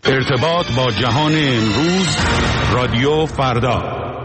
ارتباط با جهان امروز، رادیو فردا.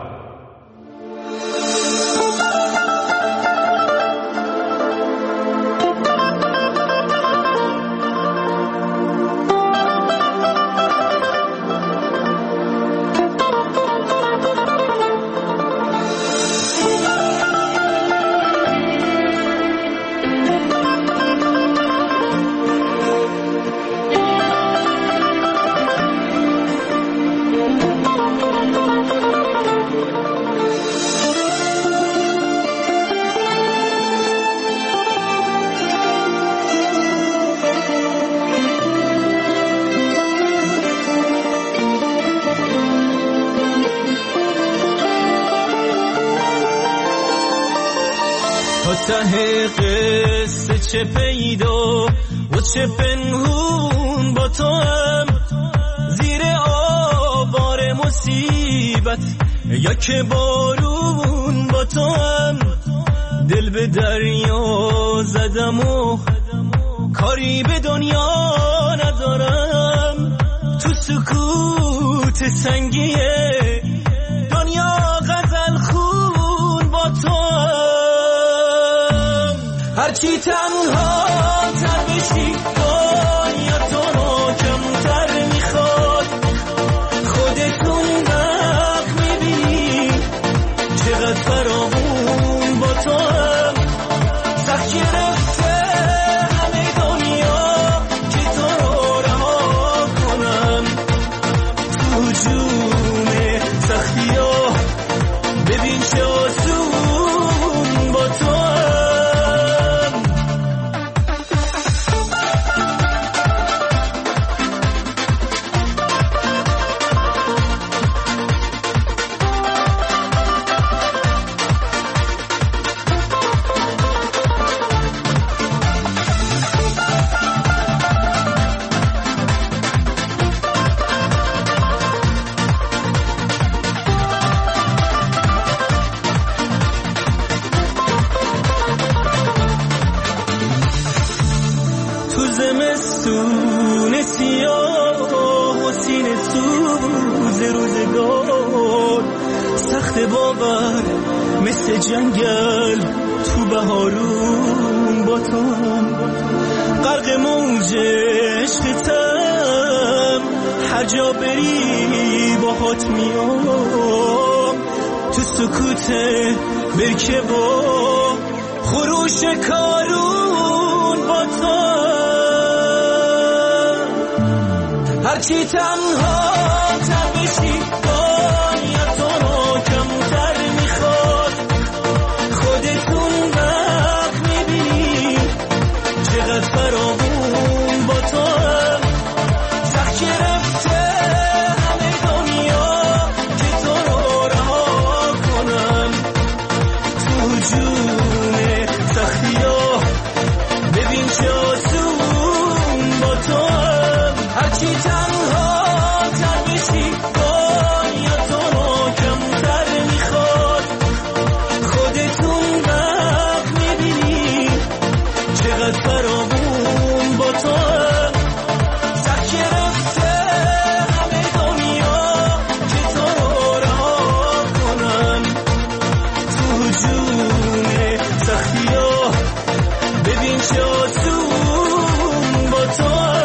ته قصه چه پیدا و چه پنهون با تو هم، زیر آوار مصیبت یا که بارون با تو هم، دل به دریا زدم و کاری به دنیا ندارم، تو سکوت سنگیه دنیا غزل خون با تو هم. هرچی تنها تر بشی دنیا تو رو کمتر میخواد، خودتون وقت میبینی چقدر فراوون با تو هم، سخت گرفته همه دنیا که تو رو رها کنم، تو جون سختی ها ببین چه آسون با تو هم. زمستون سیاه و سینه سوز روزگار، سخت باور مثل جنگل تو بهارون با تو هم، غرق موج عشقتم هر جا بری باهات میام، تو سکوت برکه با خروش کارون با تو. هرچی تنها تر بشی دنیا تو رو کمتر میخواد، خودتون وقت میبینی چقدر فراوون با تو هم، سخت گرفته همه دنیا که تو رو رها کنم، تو جون سختی ها ببین چه آسون با تو هم. هرچی تنها تر بشی دنیا تو رو کمتر میخواد، خودتون وقت میبینی چقدر فراوون با تو هم، سخت گرفته همه دنیا که تو رو رها کنم، تو جون سختی ها ببین چه آسون با تو هم.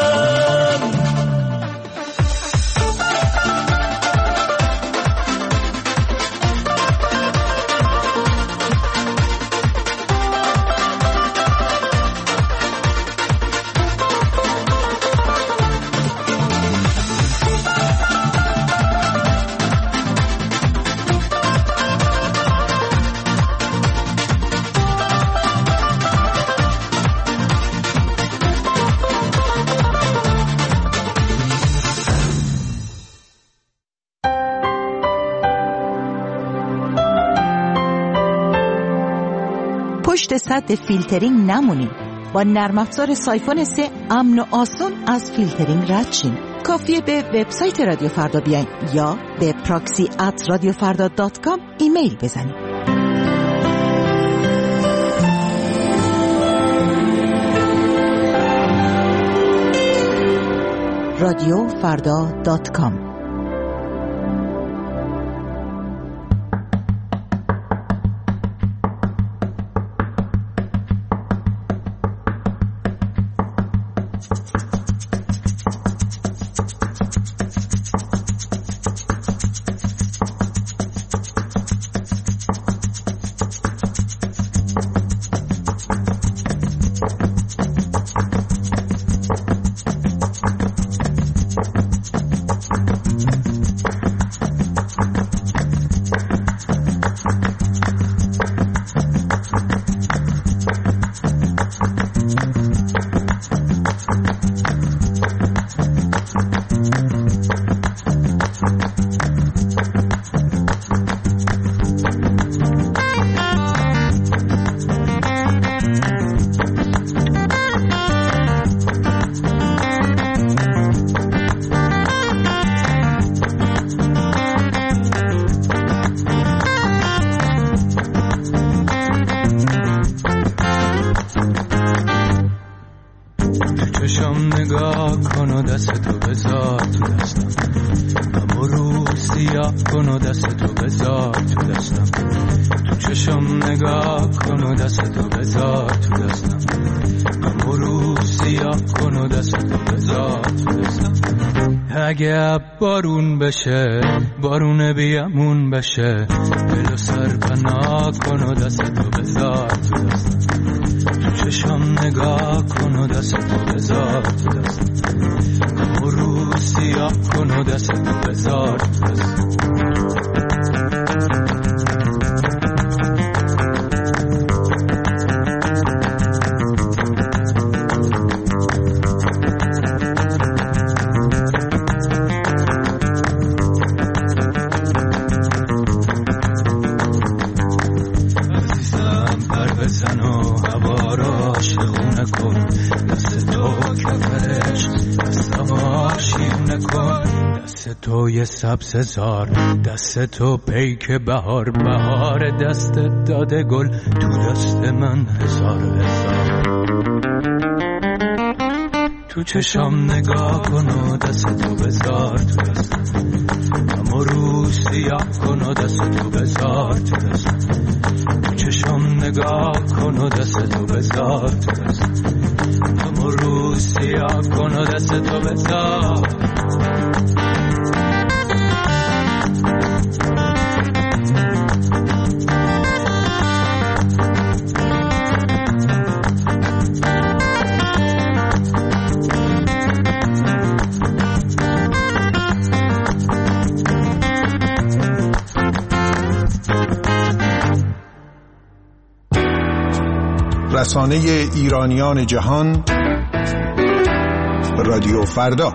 پشت سد فیلترینگ نمونید. با نرم افزار سایفون 3 امن و آسان از فیلترینگ رد شین. کافیه به وبسایت رادیو فردا بیاین یا به proxy@radiofarda.com ایمیل بزنید. radiofrda.com. نگاه کن و دستتو بذار تو دستم، اما رو سیاه کن و دستتو بذار تو دستم. تو چشم نگاه کن و دستتو بذار تو دستم، اما رو سیاه کن و دستتو بذار تو دستم. اگه بارون بشه بارون بیامون بشه، دل و سر پناه کن و دستتو بذار تو دستم. تو چشم نگاه کن و دستتو بذار تو دستم، اما رو سیاه کن و دستتو بذار تو دستم. تو یه سبززار، دست تو پیک بهار، بهار دستت داده گل، تو دست من هزار هزار. تو چشم نگاه کن و دست تو بذار تو دستم، اما رو سیاه کن و دست تو بذار تو دستم. تو چشم نگاه کن و دست تو بذار تو دستم، اما رو سیاه کن و دست تو بذار. رسانه ایرانیان جهان، رادیو فردا.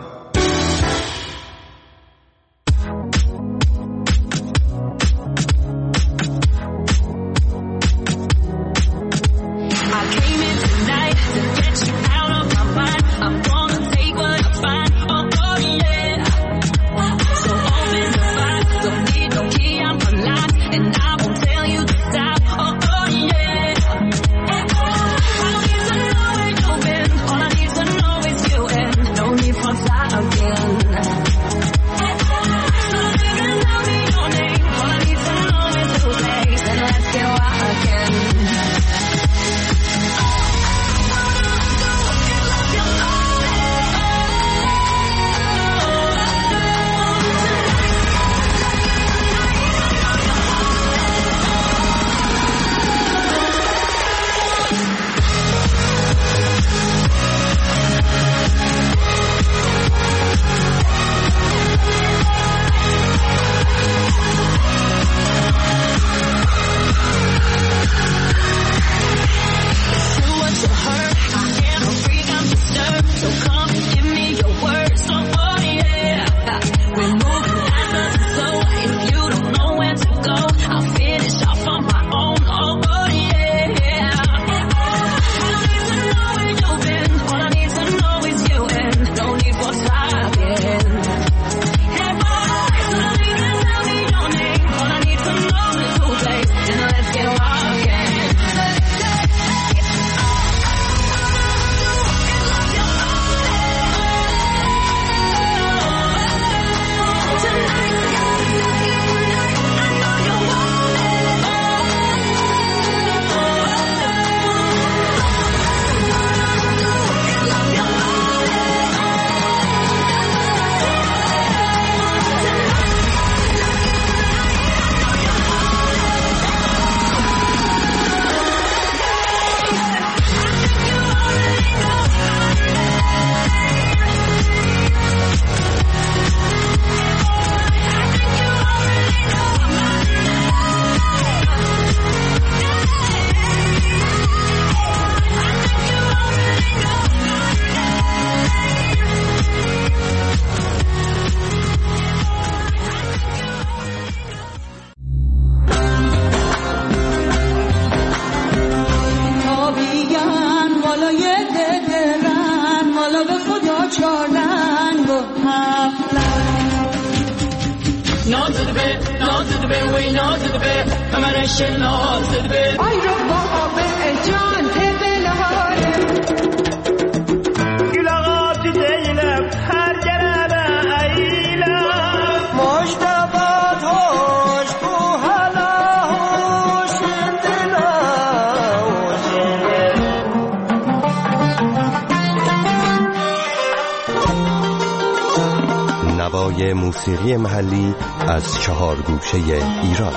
Fly به نازد به وی نازد به کمرش نازد به آی رو با به جان تبلهاره گلغات دیلم هر گربه ایلم مجدبات هوش بو حالا هوش دلا نوای موسیقی محلی از 4 گوشه ایران.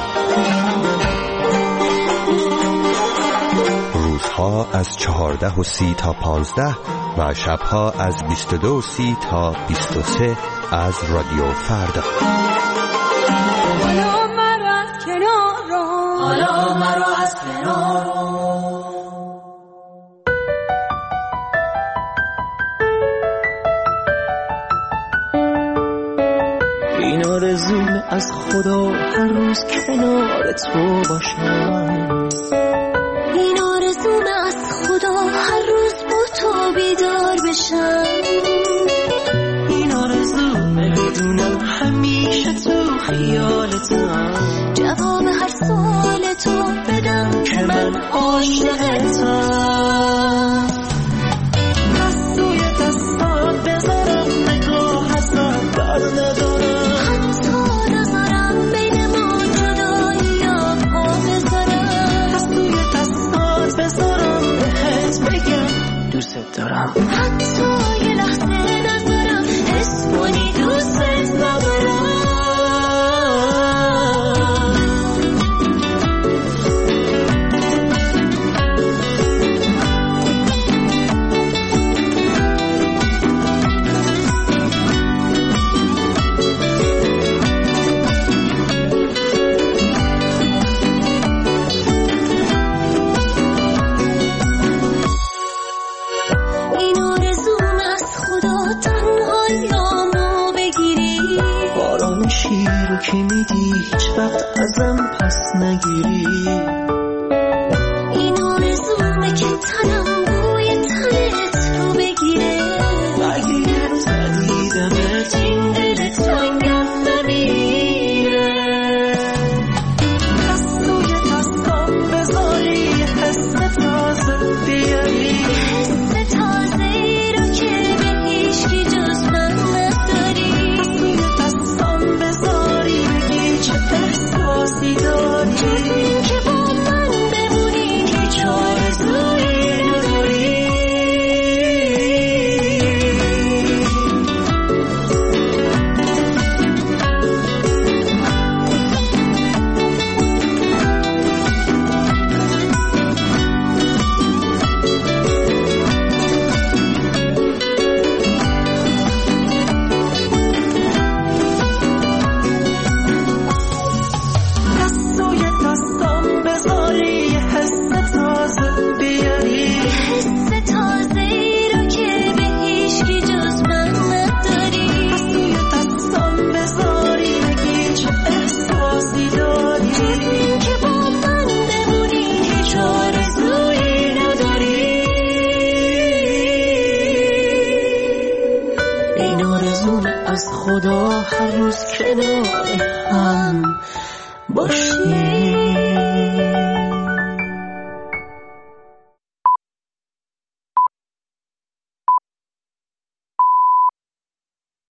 روزها از 14:30 تا 15 و شبها از 22:30 تا 23 از رادیو فردا. حالا مرا از کنار رو حالا مرا از کنار رو این آرزوم از خدا هر روز کنار تو باشم این آرزوم از خدا هر روز با تو بیدار بشم این آرزومه بدونم همیشه تو خیالتم جواب هر سوال تو بدم که من عاشقتم دست روی دستات بذارم نگاه ازت بر ندارم حتی نذارم بین ما جدایی یا پا بذارم دست روی دستات بذارم بهت بگم دوست دارم حتی یه لحظه نذارم حس کنی دوست ندارم این آرزوم از خدا تنهاییامو بگیری باران شیر رو که میدی هیچ وقت ازم پس نگیری این آرزومه که تنم بوی تنت رو بگیره اگه یه روز ندیدمت این دل تنگم نمیره دست روی دستام بذاری حس تازه بیاری حس تازه‌ای رو که به هیچکی جز من نداری دست روی دستام بذاری بگی چه احساسی داری جز این که با من بمونی هیچ آرزویی نداری دست روی دستام بذاری حس تازه بیاری حس تازه‌ای رو که به هیچکی جز من نداری دست روی دستام بذاری بگی چه احساسی داری جز این که با من بمونی هیچ آرزویی نداری این آرزوم از خدا هر روز کنار هم باشی